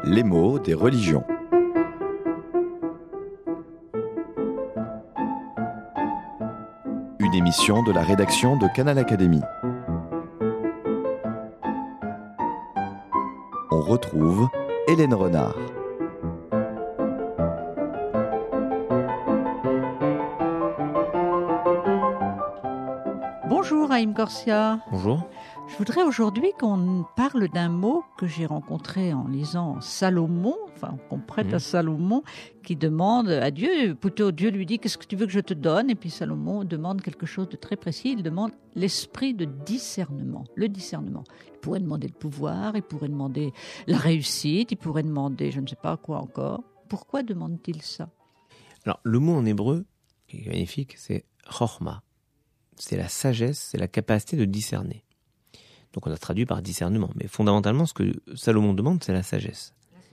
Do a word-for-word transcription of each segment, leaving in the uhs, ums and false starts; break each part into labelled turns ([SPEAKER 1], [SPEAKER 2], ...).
[SPEAKER 1] Les mots des religions. Une émission de la rédaction de Canal Académie. On retrouve Hélène Renard.
[SPEAKER 2] Bonjour Haïm Corsia.
[SPEAKER 3] Bonjour.
[SPEAKER 2] Je voudrais aujourd'hui qu'on parle d'un mot que j'ai rencontré en lisant Salomon, enfin qu'on prête mmh. à Salomon, qui demande à Dieu, plutôt Dieu lui dit « Qu'est-ce que tu veux que je te donne ?» Et puis Salomon demande quelque chose de très précis, il demande l'esprit de discernement, le discernement. Il pourrait demander le pouvoir, il pourrait demander la réussite, il pourrait demander je ne sais pas quoi encore. Pourquoi demande-t-il ça ?
[SPEAKER 3] Alors le mot en hébreu, qui est magnifique, c'est « chorma ». C'est la sagesse, c'est la capacité de discerner. Donc on a traduit par discernement. Mais fondamentalement, ce que Salomon demande, c'est la sagesse.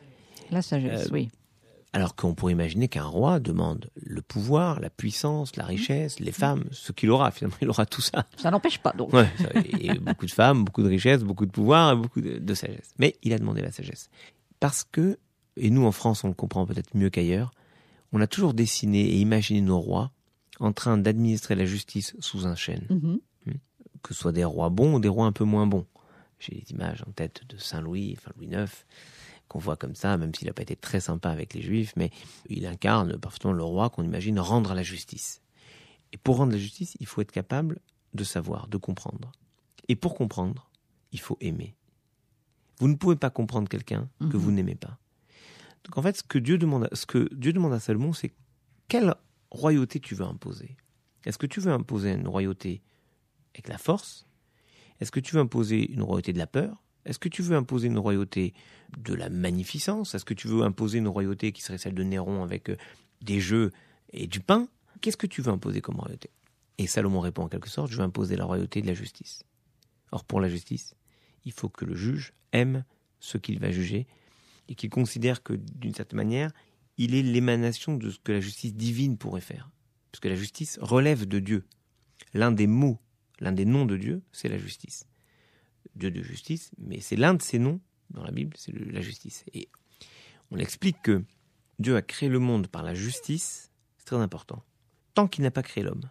[SPEAKER 2] La sagesse, euh, oui.
[SPEAKER 3] Alors qu'on pourrait imaginer qu'un roi demande le pouvoir, la puissance, la richesse, les femmes, ce qu'il aura. Finalement, il aura tout ça.
[SPEAKER 2] Ça n'empêche pas, donc.
[SPEAKER 3] Ouais, et beaucoup de femmes, beaucoup de richesse, beaucoup de pouvoir et beaucoup de, de sagesse. Mais il a demandé la sagesse. Parce que, et nous en France, on le comprend peut-être mieux qu'ailleurs, on a toujours dessiné et imaginé nos rois en train d'administrer la justice sous un chêne. Mm-hmm. Que ce soit des rois bons ou des rois un peu moins bons. J'ai des images en tête de Saint-Louis, enfin Louis neuf, qu'on voit comme ça, même s'il n'a pas été très sympa avec les Juifs, mais il incarne parfaitement le roi qu'on imagine rendre la justice. Et pour rendre la justice, il faut être capable de savoir, de comprendre. Et pour comprendre, il faut aimer. Vous ne pouvez pas comprendre quelqu'un que mm-hmm. vous n'aimez pas. Donc en fait, ce que Dieu demande, ce que Dieu demande à Salomon, c'est quelle royauté tu veux imposer ? Est-ce que tu veux imposer une royauté avec la force ? Est-ce que tu veux imposer une royauté de la peur ? Est-ce que tu veux imposer une royauté de la magnificence ? Est-ce que tu veux imposer une royauté qui serait celle de Néron avec des jeux et du pain ? Qu'est-ce que tu veux imposer comme royauté ? Et Salomon répond en quelque sorte, je veux imposer la royauté de la justice. Or pour la justice, il faut que le juge aime ce qu'il va juger et qu'il considère que d'une certaine manière, il est l'émanation de ce que la justice divine pourrait faire. Parce que la justice relève de Dieu. L'un des mots, l'un des noms de Dieu, c'est la justice. Dieu de justice, mais c'est l'un de ses noms dans la Bible, c'est le, la justice. Et on explique que Dieu a créé le monde par la justice, c'est très important. Tant qu'il n'a pas créé l'homme.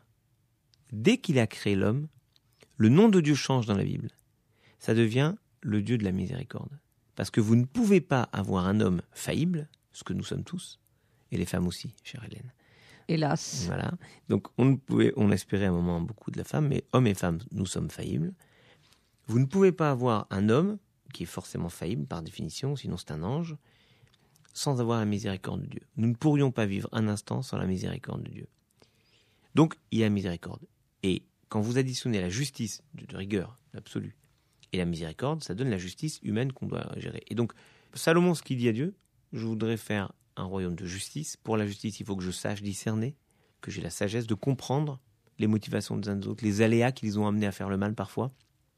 [SPEAKER 3] Dès qu'il a créé l'homme, le nom de Dieu change dans la Bible. Ça devient le Dieu de la miséricorde. Parce que vous ne pouvez pas avoir un homme faillible, ce que nous sommes tous, et les femmes aussi, chère Hélène.
[SPEAKER 2] Hélas.
[SPEAKER 3] Voilà. Donc on ne pouvait, on espérait à un moment beaucoup de la femme, mais hommes et femmes, nous sommes faillibles. Vous ne pouvez pas avoir un homme qui est forcément faillible par définition, sinon c'est un ange, sans avoir la miséricorde de Dieu. Nous ne pourrions pas vivre un instant sans la miséricorde de Dieu. Donc il y a la miséricorde. Et quand vous additionnez la justice de, de rigueur absolue et la miséricorde, ça donne la justice humaine qu'on doit gérer. Et donc Salomon, ce qu'il dit à Dieu, je voudrais faire un royaume de justice. Pour la justice, il faut que je sache discerner, que j'ai la sagesse de comprendre les motivations des uns des autres, les aléas qui les ont amenés à faire le mal parfois,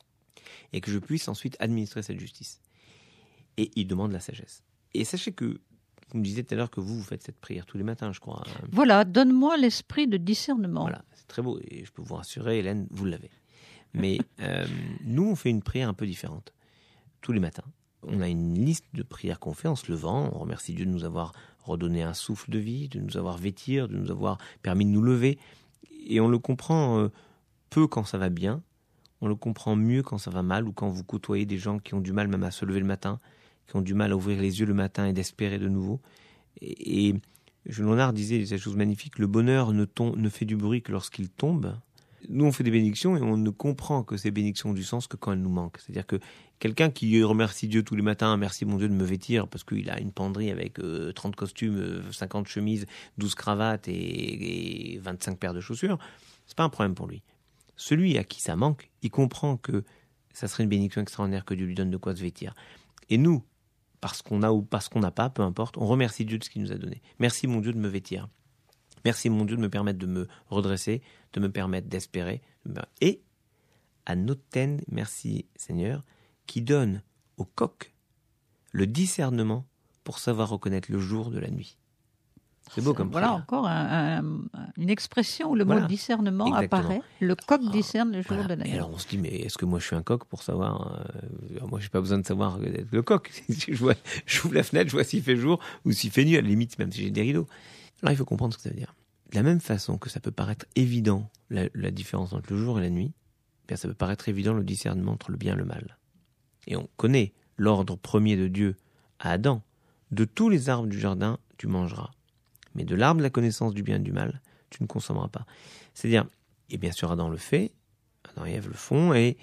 [SPEAKER 3] et que je puisse ensuite administrer cette justice. Et il demande la sagesse. Et sachez que, vous me disiez tout à l'heure que vous, vous faites cette prière tous les matins, je crois.
[SPEAKER 2] Voilà, donne-moi l'esprit de discernement.
[SPEAKER 3] Voilà, c'est très beau, et je peux vous rassurer, Hélène, vous l'avez. Mais euh, nous, on fait une prière un peu différente, tous les matins. On a une liste de prières qu'on fait en se levant. On remercie Dieu de nous avoir redonné un souffle de vie, de nous avoir vêtir, de nous avoir permis de nous lever. Et on le comprend euh, peu quand ça va bien. On le comprend mieux quand ça va mal ou quand vous côtoyez des gens qui ont du mal même à se lever le matin, qui ont du mal à ouvrir les yeux le matin et d'espérer de nouveau. Et, et Jules Renard disait cette chose magnifique, le bonheur ne, tombe, ne fait du bruit que lorsqu'il tombe. Nous, on fait des bénédictions et on ne comprend que ces bénédictions ont du sens que quand elles nous manquent. C'est-à-dire que quelqu'un qui remercie Dieu tous les matins, merci mon Dieu de me vêtir parce qu'il a une penderie avec euh, trente costumes, euh, cinquante chemises, douze cravates et, et vingt-cinq paires de chaussures, c'est pas un problème pour lui. Celui à qui ça manque, il comprend que ça serait une bénédiction extraordinaire que Dieu lui donne de quoi se vêtir. Et nous, parce qu'on a ou parce qu'on n'a pas, peu importe, on remercie Dieu de ce qu'il nous a donné. Merci mon Dieu de me vêtir. Merci mon Dieu de me permettre de me redresser, de me permettre d'espérer. Et à Noten, merci Seigneur, qui donne au coq le discernement pour savoir reconnaître le jour de la nuit. C'est beau comme
[SPEAKER 2] Voilà
[SPEAKER 3] prière.
[SPEAKER 2] encore un, un, une expression où le
[SPEAKER 3] Voilà.
[SPEAKER 2] mot discernement
[SPEAKER 3] Exactement.
[SPEAKER 2] apparaît. Le coq discerne le jour
[SPEAKER 3] Voilà.
[SPEAKER 2] de la
[SPEAKER 3] Et
[SPEAKER 2] nuit.
[SPEAKER 3] alors on se dit, mais est-ce que moi je suis un coq pour savoir euh, Moi, j'ai pas besoin de savoir être le coq. je vois, j'ouvre la fenêtre, je vois s'il fait jour ou s'il fait nuit, à la limite, même si j'ai des rideaux. Alors il faut comprendre ce que ça veut dire. De la même façon que ça peut paraître évident la, la différence entre le jour et la nuit, eh bien ça peut paraître évident le discernement entre le bien et le mal. Et on connaît l'ordre premier de Dieu à Adam. De tous les arbres du jardin, tu mangeras. Mais de l'arbre de la connaissance du bien et du mal, tu ne consommeras pas. C'est-à-dire, et bien sûr Adam le fait, Adam et Ève le font, et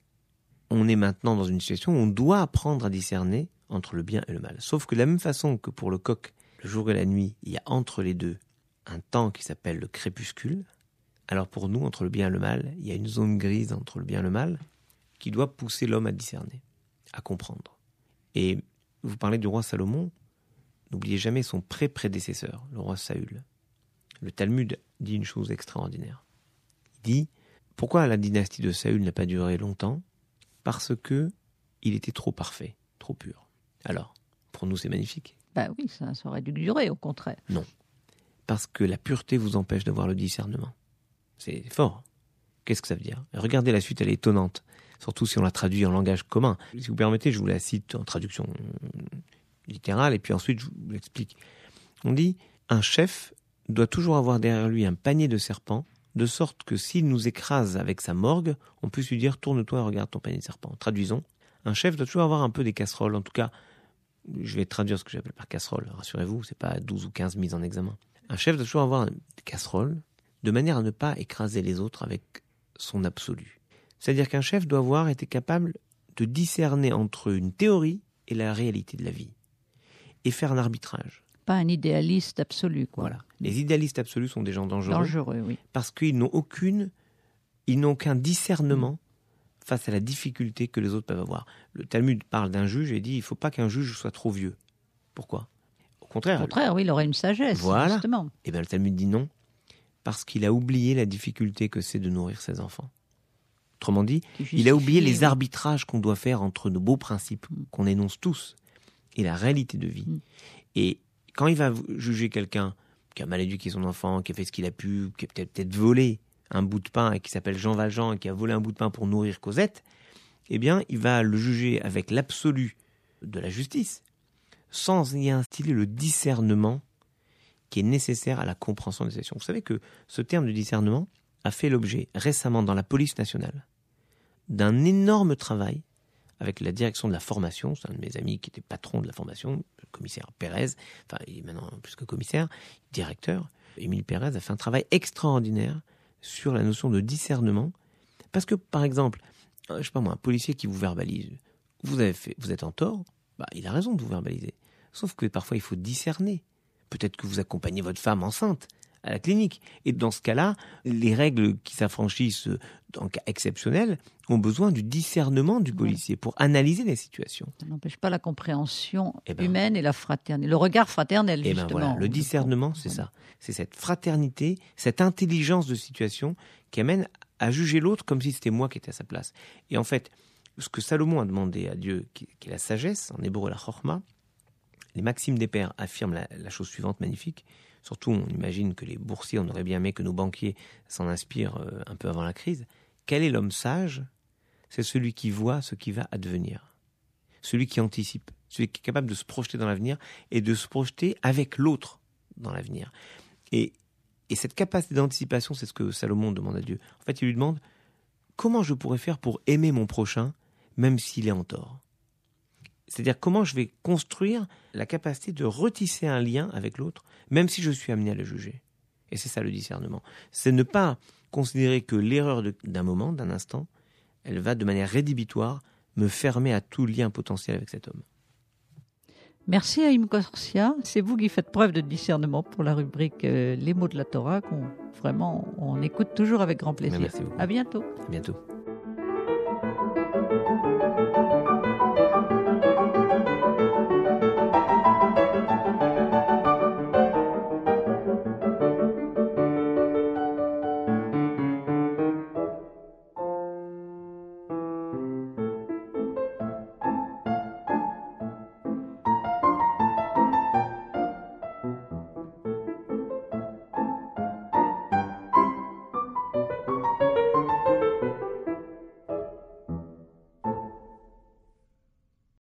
[SPEAKER 3] on est maintenant dans une situation où on doit apprendre à discerner entre le bien et le mal. Sauf que de la même façon que pour le coq, le jour et la nuit, il y a entre les deux un temps qui s'appelle le crépuscule, alors pour nous, entre le bien et le mal, il y a une zone grise entre le bien et le mal qui doit pousser l'homme à discerner, à comprendre. Et vous parlez du roi Salomon, n'oubliez jamais son pré-prédécesseur, le roi Saül. Le Talmud dit une chose extraordinaire. Il dit, pourquoi la dynastie de Saül n'a pas duré longtemps ? Parce que il était trop parfait, trop pur. Alors, pour nous c'est magnifique.
[SPEAKER 2] Ben oui, ça, ça aurait dû durer, au contraire.
[SPEAKER 3] Non. Parce que la pureté vous empêche d'avoir le discernement. C'est fort. Qu'est-ce que ça veut dire ? Regardez la suite, elle est étonnante. Surtout si on la traduit en langage commun. Si vous permettez, je vous la cite en traduction littérale, et puis ensuite je vous l'explique. On dit, un chef doit toujours avoir derrière lui un panier de serpents, de sorte que s'il nous écrase avec sa morgue, on puisse lui dire, tourne-toi et regarde ton panier de serpents. Traduisons. Un chef doit toujours avoir un peu des casseroles, en tout cas, je vais traduire ce que j'appelle par casserole, rassurez-vous, c'est pas douze ou quinze mises en examen. Un chef doit toujours avoir des casseroles, de manière à ne pas écraser les autres avec son absolu. C'est-à-dire qu'un chef doit avoir été capable de discerner entre une théorie et la réalité de la vie, et faire un arbitrage.
[SPEAKER 2] Pas un idéaliste absolu, quoi.
[SPEAKER 3] Voilà. Les idéalistes absolus sont des gens dangereux,
[SPEAKER 2] Dangereux, oui.
[SPEAKER 3] parce qu'ils n'ont aucune, ils n'ont aucun discernement face à la difficulté que les autres peuvent avoir. Le Talmud parle d'un juge et dit il ne faut pas qu'un juge soit trop vieux. Pourquoi ? Au contraire.
[SPEAKER 2] Au contraire, oui, il aurait une sagesse,
[SPEAKER 3] Voilà.
[SPEAKER 2] justement.
[SPEAKER 3] Eh bien, le Talmud dit non, parce qu'il a oublié la difficulté que c'est de nourrir ses enfants. Autrement dit, il a oublié les arbitrages qu'on doit faire entre nos beaux principes, mm. qu'on énonce tous, et la réalité de vie. Mm. Et quand il va juger quelqu'un qui a mal éduqué son enfant, qui a fait ce qu'il a pu, qui a peut-être, peut-être volé un bout de pain et qui s'appelle Jean Valjean et qui a volé un bout de pain pour nourrir Cosette, eh bien, il va le juger avec l'absolu de la justice, sans y instiller le discernement qui est nécessaire à la compréhension des situations. Vous savez que ce terme de discernement a fait l'objet récemment dans la police nationale d'un énorme travail avec la direction de la formation. C'est un de mes amis qui était patron de la formation, le commissaire Pérez, enfin il est maintenant plus que commissaire, directeur. Émile Pérez a fait un travail extraordinaire sur la notion de discernement, parce que par exemple, je sais pas moi, un policier qui vous verbalise, vous avez fait, vous êtes en tort, bah il a raison de vous verbaliser. Sauf que parfois il faut discerner. Peut-être que vous accompagnez votre femme enceinte à la clinique. Et dans ce cas-là, les règles qui s'affranchissent en cas exceptionnel ont besoin du discernement du policier pour analyser les situations.
[SPEAKER 2] Ça n'empêche pas la compréhension
[SPEAKER 3] eh ben,
[SPEAKER 2] humaine et la fraternité, le regard fraternel,
[SPEAKER 3] eh
[SPEAKER 2] justement.
[SPEAKER 3] Ben voilà, le discernement, c'est voilà. ça. C'est cette fraternité, cette intelligence de situation qui amène à juger l'autre comme si c'était moi qui étais à sa place. Et en fait, ce que Salomon a demandé à Dieu, qui est la sagesse, en hébreu la chorma, les maximes des pères affirment la, la chose suivante magnifique. Surtout, on imagine que les boursiers, on aurait bien aimé que nos banquiers s'en inspirent euh, un peu avant la crise. Quel est l'homme sage ? C'est celui qui voit ce qui va advenir. Celui qui anticipe. Celui qui est capable de se projeter dans l'avenir et de se projeter avec l'autre dans l'avenir. Et, et cette capacité d'anticipation, c'est ce que Salomon demande à Dieu. En fait, il lui demande comment je pourrais faire pour aimer mon prochain, même s'il est en tort. C'est-à-dire comment je vais construire la capacité de retisser un lien avec l'autre, même si je suis amené à le juger. Et c'est ça le discernement. C'est ne pas considérer que l'erreur de, d'un moment, d'un instant, elle va de manière rédhibitoire me fermer à tout lien potentiel avec cet homme.
[SPEAKER 2] Merci Haïm Korsia. C'est vous qui faites preuve de discernement pour la rubrique euh, Les mots de la Torah, qu'on vraiment on écoute toujours avec grand plaisir.
[SPEAKER 3] Merci beaucoup.
[SPEAKER 2] À bientôt.
[SPEAKER 3] À bientôt.